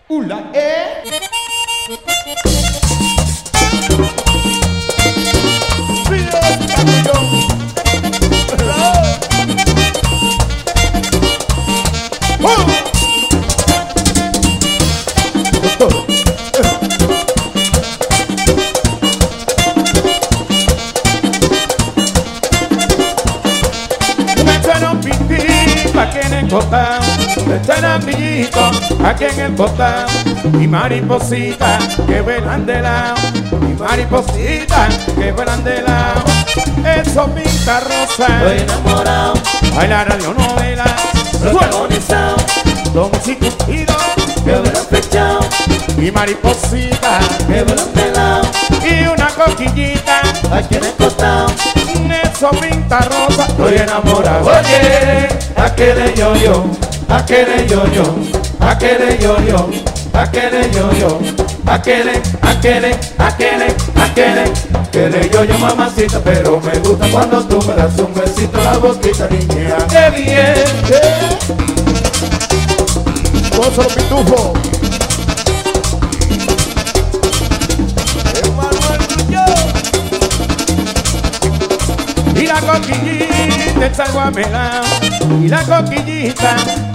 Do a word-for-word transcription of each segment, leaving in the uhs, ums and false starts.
Ula, eh. Aquí en el costado, está el amiguito, aquí en el costado, y maripositas que vuelan de lado, y maripositas que vuelan de lado, eso pinta rosa, estoy enamorado, bailar radionovela, protagonizado, los músicos que vuelan flechado, y maripositas que vuelan de lado, y una coquillita, aquí en el costado, eso pinta rosa, estoy enamorado. Oye, aquel yo-yo, aquel yo-yo, aquel yo-yo, aquel yo-yo, aquel, aquel, aquel, aquel, aquel yo-yo, mamacita, pero me gusta cuando tú me das un besito en la boquita, niña. ¡Qué bien! Gozo los pitufos. Y la coquillita está guamelao, y la coquillita,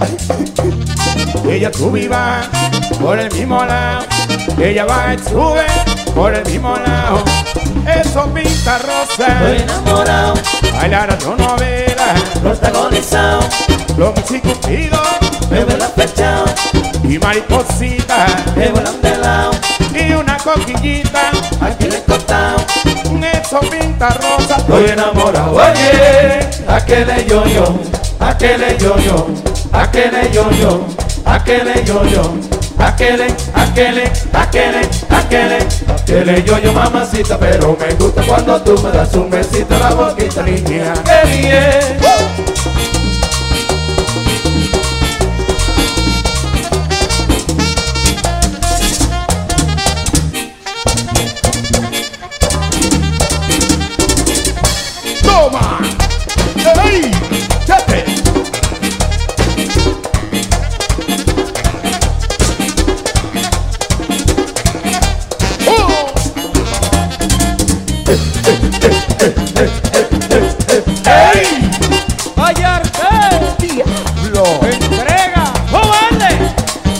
ella sube y va por el mismo lado, ella va y sube por el mismo lado, eso pinta rosa, estoy enamorado, bailar radionovela, protagonizado, los músicos me vuelan flechado, y maripositas que vuelan de lado, y una coquillita, aquí en el costado, eso pinta rosa, estoy enamorado. Oye, aquel yo-yo, aquel yo-yo, aquel yo-yo, aquel yo-yo, aquel, aquel, aquel, aquel, aquel yo-yo, mamacita, pero me gusta cuando tú me das un besito en la boquita, niña. ¡Qué bien! Toma. ¡Ey! ¡Chate! ¡Oh! ¡Ey! ¡Vayarte! ¡Diablo! ¡Entrega! ¡Jóvale!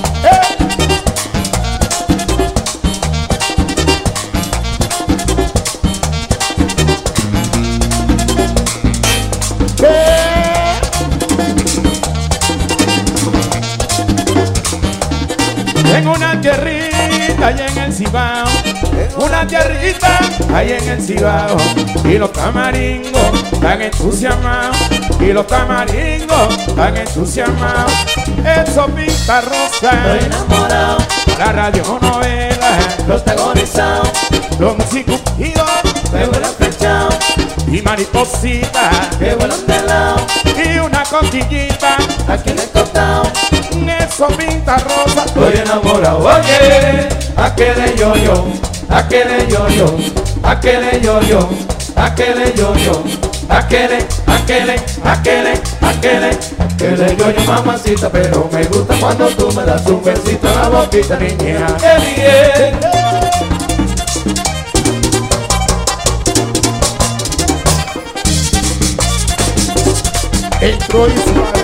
En una tierrita allá en el Cibao, una tierrita allá en el Cibao, y los tamaringos están entusiasmados, y los tamaringos están entusiasmados, eso pinta rosa, Estoy enamorado, la radionovela, protagonizado, los músicos me vuelan flechado, y maripositas, que vuelan de lado, y una coquillita, aquí en el costado, eso pinta rosa, estoy enamorado. Oye, aquel yo-yo, aquel yo-yo, aquel yo-yo, aquel yo-yo, aquel, aquel, aquel, aquel, aquel yo-yo, mamacita, pero me gusta cuando tú me das un besito en la boquita, niña. ¡Qué bien! Entró Israel.